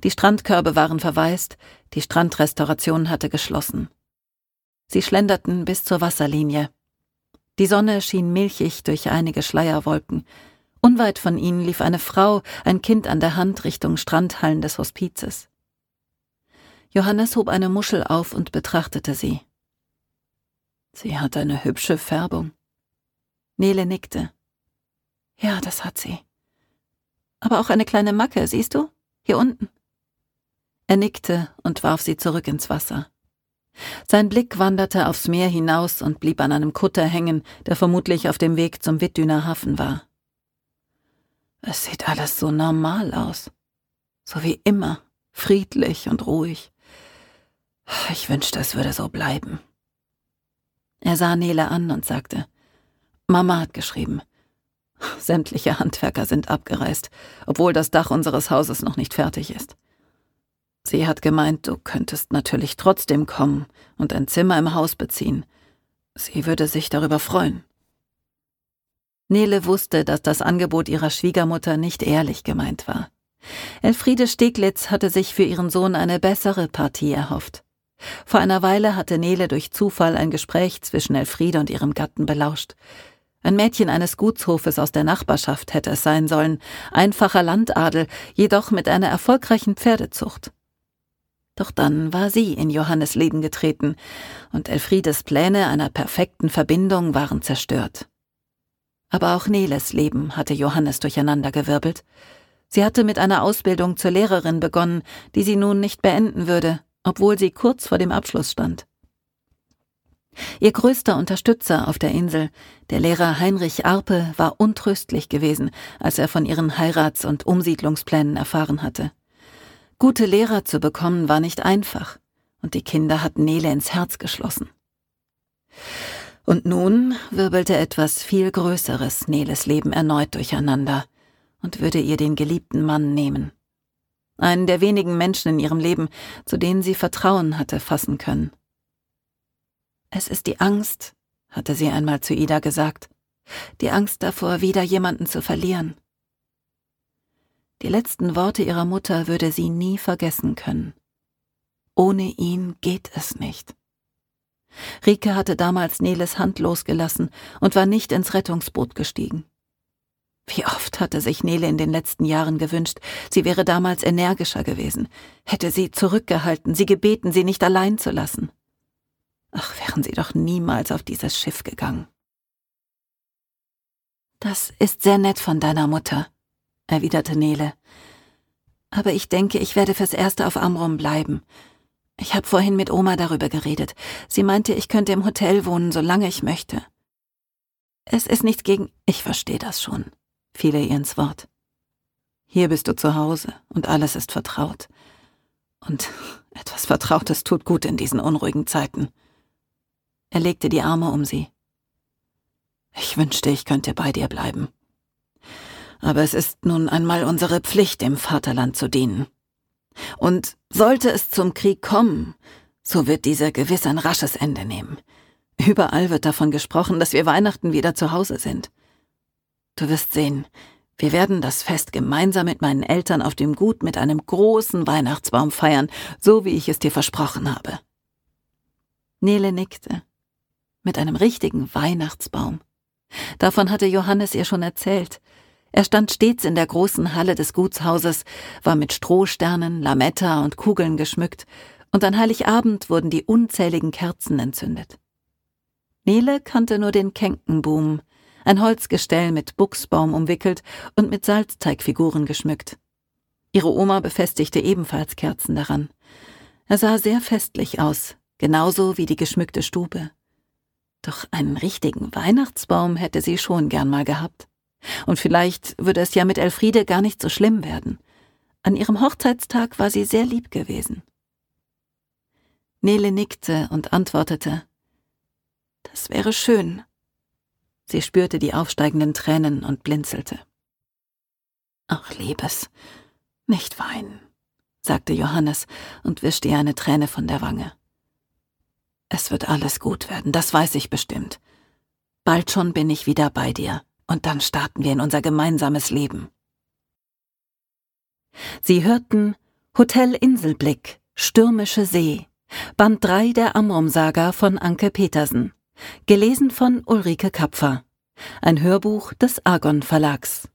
Die Strandkörbe waren verwaist, die Strandrestauration hatte geschlossen. Sie schlenderten bis zur Wasserlinie. Die Sonne schien milchig durch einige Schleierwolken. Unweit von ihnen lief eine Frau, ein Kind an der Hand, Richtung Strandhallen des Hospizes. Johannes hob eine Muschel auf und betrachtete sie. »Sie hat eine hübsche Färbung.« Nele nickte. »Ja, das hat sie. Aber auch eine kleine Macke, siehst du? Hier unten.« Er nickte und warf sie zurück ins Wasser. Sein Blick wanderte aufs Meer hinaus und blieb an einem Kutter hängen, der vermutlich auf dem Weg zum Wittdüner Hafen war. »Es sieht alles so normal aus. So wie immer, friedlich und ruhig. Ich wünschte, es würde so bleiben.« Er sah Nele an und sagte, »Mama hat geschrieben. Sämtliche Handwerker sind abgereist, obwohl das Dach unseres Hauses noch nicht fertig ist. Sie hat gemeint, du könntest natürlich trotzdem kommen und ein Zimmer im Haus beziehen. Sie würde sich darüber freuen.« Nele wusste, dass das Angebot ihrer Schwiegermutter nicht ehrlich gemeint war. Elfriede Steglitz hatte sich für ihren Sohn eine bessere Partie erhofft. Vor einer Weile hatte Nele durch Zufall ein Gespräch zwischen Elfriede und ihrem Gatten belauscht. Ein Mädchen eines Gutshofes aus der Nachbarschaft hätte es sein sollen, einfacher Landadel, jedoch mit einer erfolgreichen Pferdezucht. Doch dann war sie in Johannes Leben getreten, und Elfriedes Pläne einer perfekten Verbindung waren zerstört. Aber auch Neles Leben hatte Johannes durcheinandergewirbelt. Sie hatte mit einer Ausbildung zur Lehrerin begonnen, die sie nun nicht beenden würde, obwohl sie kurz vor dem Abschluss stand. Ihr größter Unterstützer auf der Insel, der Lehrer Heinrich Arpe, war untröstlich gewesen, als er von ihren Heirats- und Umsiedlungsplänen erfahren hatte. Gute Lehrer zu bekommen war nicht einfach, und die Kinder hatten Nele ins Herz geschlossen. Und nun wirbelte etwas viel Größeres Neles Leben erneut durcheinander und würde ihr den geliebten Mann nehmen. Einen der wenigen Menschen in ihrem Leben, zu denen sie Vertrauen hatte fassen können. »Es ist die Angst«, hatte sie einmal zu Ida gesagt, »die Angst davor, wieder jemanden zu verlieren.« Die letzten Worte ihrer Mutter würde sie nie vergessen können. Ohne ihn geht es nicht. Rike hatte damals Neles Hand losgelassen und war nicht ins Rettungsboot gestiegen. Wie oft hatte sich Nele in den letzten Jahren gewünscht, sie wäre damals energischer gewesen, hätte sie zurückgehalten, sie gebeten, sie nicht allein zu lassen. Ach, wären sie doch niemals auf dieses Schiff gegangen. »Das ist sehr nett von deiner Mutter«, erwiderte Nele. »Aber ich denke, ich werde fürs Erste auf Amrum bleiben. Ich habe vorhin mit Oma darüber geredet. Sie meinte, ich könnte im Hotel wohnen, solange ich möchte. Es ist nichts gegen...« »Ich verstehe das schon«, fiel er ihr ins Wort. »Hier bist du zu Hause und alles ist vertraut. Und etwas Vertrautes tut gut in diesen unruhigen Zeiten.« Er legte die Arme um sie. »Ich wünschte, ich könnte bei dir bleiben. Aber es ist nun einmal unsere Pflicht, dem Vaterland zu dienen. Und sollte es zum Krieg kommen, so wird dieser gewiss ein rasches Ende nehmen. Überall wird davon gesprochen, dass wir Weihnachten wieder zu Hause sind. Du wirst sehen, wir werden das Fest gemeinsam mit meinen Eltern auf dem Gut mit einem großen Weihnachtsbaum feiern, so wie ich es dir versprochen habe.« Nele nickte. Mit einem richtigen Weihnachtsbaum. Davon hatte Johannes ihr schon erzählt. Er stand stets in der großen Halle des Gutshauses, war mit Strohsternen, Lametta und Kugeln geschmückt, und an Heiligabend wurden die unzähligen Kerzen entzündet. Nele kannte nur den Kenkenboom, ein Holzgestell mit Buchsbaum umwickelt und mit Salzteigfiguren geschmückt. Ihre Oma befestigte ebenfalls Kerzen daran. Er sah sehr festlich aus, genauso wie die geschmückte Stube. Doch einen richtigen Weihnachtsbaum hätte sie schon gern mal gehabt. Und vielleicht würde es ja mit Elfriede gar nicht so schlimm werden. An ihrem Hochzeitstag war sie sehr lieb gewesen. Nele nickte und antwortete, »Das wäre schön.« Sie spürte die aufsteigenden Tränen und blinzelte. »Ach, Liebes, nicht weinen«, sagte Johannes und wischte ihr eine Träne von der Wange. »Es wird alles gut werden, das weiß ich bestimmt. Bald schon bin ich wieder bei dir. Und dann starten wir in unser gemeinsames Leben.« Sie hörten Hotel Inselblick, Stürmische See, Band 3 der Amrum-Saga von Anke Petersen, gelesen von Ulrike Kapfer, ein Hörbuch des Argon Verlags.